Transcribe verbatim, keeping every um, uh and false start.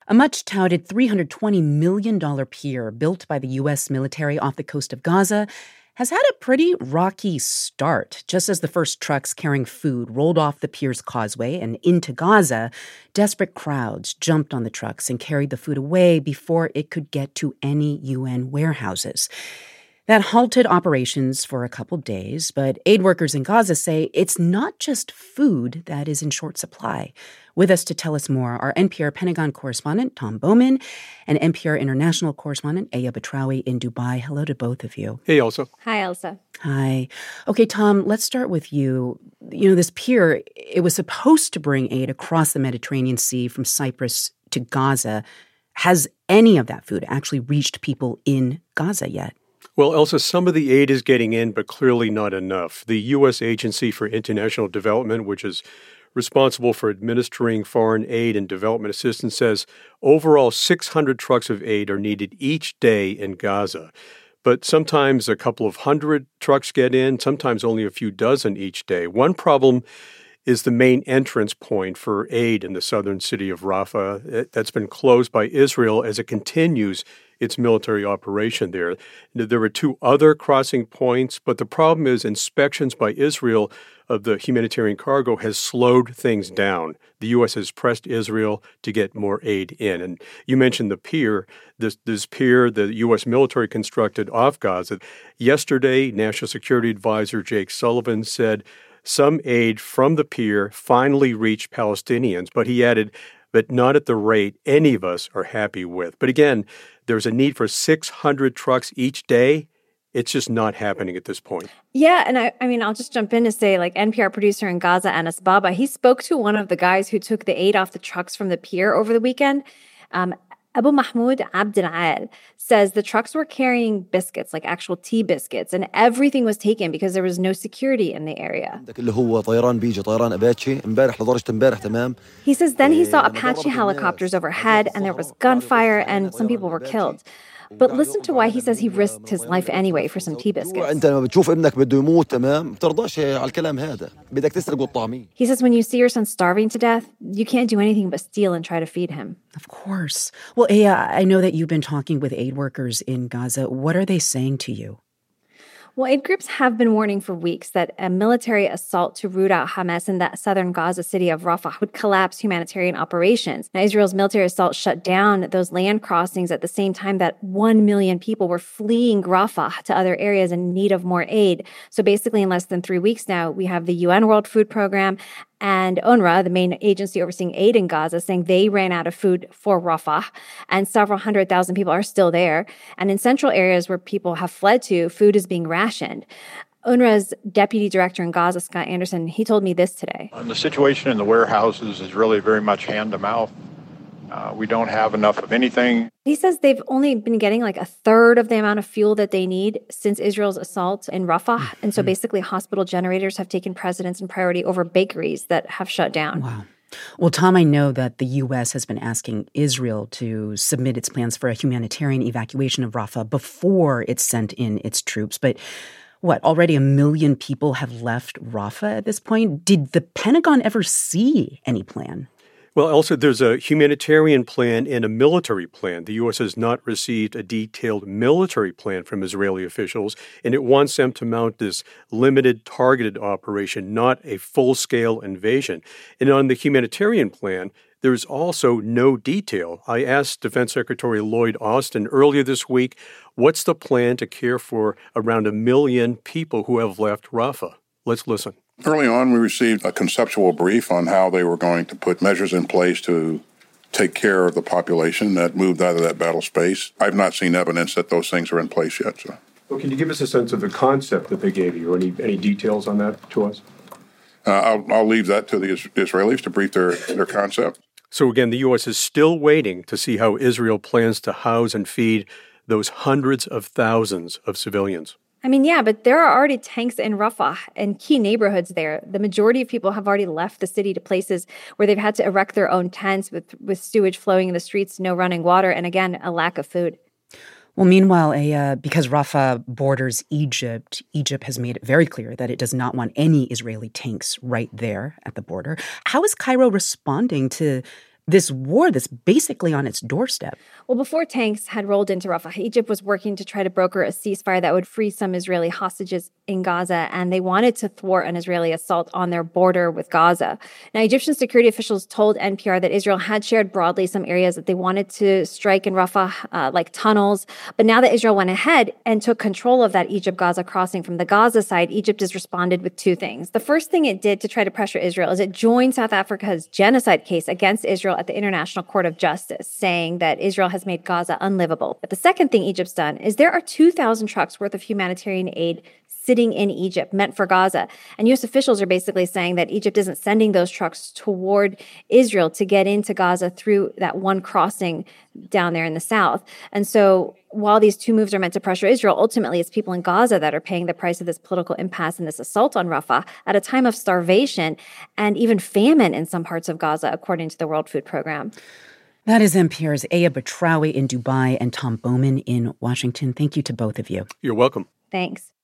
A much-touted three hundred twenty million dollars pier built by the U S military off the coast of Gaza has had a pretty rocky start. Just as the first trucks carrying food rolled off the pier's causeway and into Gaza, desperate crowds jumped on the trucks and carried the food away before it could get to any U N warehouses. That halted operations for a couple days, but aid workers in Gaza say it's not just food that is in short supply. With us to tell us more are N P R Pentagon correspondent Tom Bowman and N P R international correspondent Aya Batrawi in Dubai. Hello to both of you. Hey, Elsa. Hi, Elsa. Hi. Okay, Tom, let's start with you. You know, this pier, it was supposed to bring aid across the Mediterranean Sea from Cyprus to Gaza. Has any of that food actually reached people in Gaza yet? Well, Elsa, some of the aid is getting in, but clearly not enough. The U S Agency for International Development, which is responsible for administering foreign aid and development assistance, says overall six hundred trucks of aid are needed each day in Gaza. But sometimes a couple of hundred trucks get in, sometimes only a few dozen each day. One problem is the main entrance point for aid in the southern city of Rafah. That's been closed by Israel as it continues its military operation there. There were two other crossing points, but the problem is inspections by Israel of the humanitarian cargo has slowed things down. The U S has pressed Israel to get more aid in. And you mentioned the pier, this, this pier the U S military constructed off Gaza. Yesterday, National Security Advisor Jake Sullivan said some aid from the pier finally reached Palestinians, but he added, but not at the rate any of us are happy with. But again, there's a need for six hundred trucks each day. It's just not happening at this point. Yeah, and I, I mean, I'll just jump in to say, like, N P R producer in Gaza, Anas Baba, he spoke to one of the guys who took the aid off the trucks from the pier over the weekend. Um, Abu Mahmoud Abd al says the trucks were carrying biscuits, like actual tea biscuits, and everything was taken because there was no security in the area. He says then he saw Apache helicopters overhead, and there was gunfire, and some people were killed. But listen to why he says he risked his life anyway for some tea biscuits. He says when you see your son starving to death, you can't do anything but steal and try to feed him. Of course. Well, Aya, I know that you've been talking with aid workers in Gaza. What are they saying to you? Well, aid groups have been warning for weeks that a military assault to root out Hamas in that southern Gaza city of Rafah would collapse humanitarian operations. Now, Israel's military assault shut down those land crossings at the same time that one million people were fleeing Rafah to other areas in need of more aid. So basically, in less than three weeks now, we have the U N World Food Program and UNRWA, the main agency overseeing aid in Gaza, saying they ran out of food for Rafah, and several hundred thousand people are still there. And in central areas where people have fled to, food is being rationed. UNRWA's deputy director in Gaza, Scott Anderson, he told me this today. The situation in the warehouses is really very much hand-to-mouth. Uh, we don't have enough of anything. He says they've only been getting like a third of the amount of fuel that they need since Israel's assault in Rafah. And so basically hospital generators have taken precedence and priority over bakeries that have shut down. Wow. Well, Tom, I know that the U S has been asking Israel to submit its plans for a humanitarian evacuation of Rafah before it sent in its troops. But what, already a million people have left Rafah at this point? Did the Pentagon ever see any plan? Well, Elsa, there's a humanitarian plan and a military plan. The U S has not received a detailed military plan from Israeli officials, and it wants them to mount this limited, targeted operation, not a full-scale invasion. And on the humanitarian plan, there's also no detail. I asked Defense Secretary Lloyd Austin earlier this week, what's the plan to care for around a million people who have left Rafah? Let's listen. Early on, we received a conceptual brief on how they were going to put measures in place to take care of the population that moved out of that battle space. I've not seen evidence that those things are in place yet. So. Well, can you give us a sense of the concept that they gave you, or any, any details on that to us? Uh, I'll, I'll leave that to the Israelis to brief their, their concept. So again, the U S is still waiting to see how Israel plans to house and feed those hundreds of thousands of civilians. I mean, yeah, but there are already tanks in Rafah and key neighborhoods there. The majority of people have already left the city to places where they've had to erect their own tents with, with sewage flowing in the streets, no running water, and again, a lack of food. Well, meanwhile, a, uh, because Rafah borders Egypt, Egypt has made it very clear that it does not want any Israeli tanks right there at the border. How is Cairo responding to this war that's basically on its doorstep? Well, before tanks had rolled into Rafah, Egypt was working to try to broker a ceasefire that would free some Israeli hostages in Gaza, and they wanted to thwart an Israeli assault on their border with Gaza. Now, Egyptian security officials told N P R that Israel had shared broadly some areas that they wanted to strike in Rafah, uh, like tunnels. But now that Israel went ahead and took control of that Egypt-Gaza crossing from the Gaza side, Egypt has responded with two things. The first thing it did to try to pressure Israel is it joined South Africa's genocide case against Israel at the International Court of Justice, saying that Israel has made Gaza unlivable. But the second thing Egypt's done is there are two thousand trucks worth of humanitarian aid sitting in Egypt meant for Gaza. And U S officials are basically saying that Egypt isn't sending those trucks toward Israel to get into Gaza through that one crossing down there in the south. And so while these two moves are meant to pressure Israel, ultimately it's people in Gaza that are paying the price of this political impasse and this assault on Rafah at a time of starvation and even famine in some parts of Gaza, according to the World Food Program. That is N P R's Aya Batrawi in Dubai and Tom Bowman in Washington. Thank you to both of you. You're welcome. Thanks.